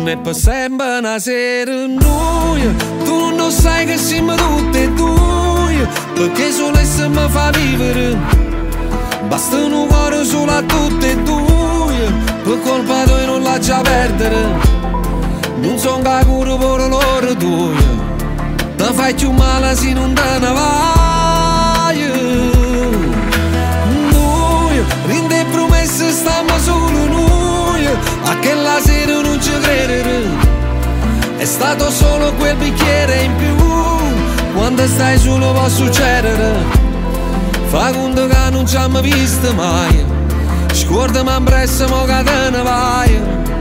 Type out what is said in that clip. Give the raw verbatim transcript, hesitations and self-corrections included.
non è per sempre una sera noi, tu non sai che siamo tutti e due, perché solo essa mi fa vivere, basta un cuore solo a tutti e due, per colpa tua non la già perdere, non sono cacuro per loro due, ti fai più male se non te ne vai. Noi, rinde promesse stiamo solo noi, a che la sera non ci credere, è stato solo quel bicchiere in più, quando stai solo può succedere, fa conto che non ci abbiamo visto mai, scorda ma impressa mo che te ne vai.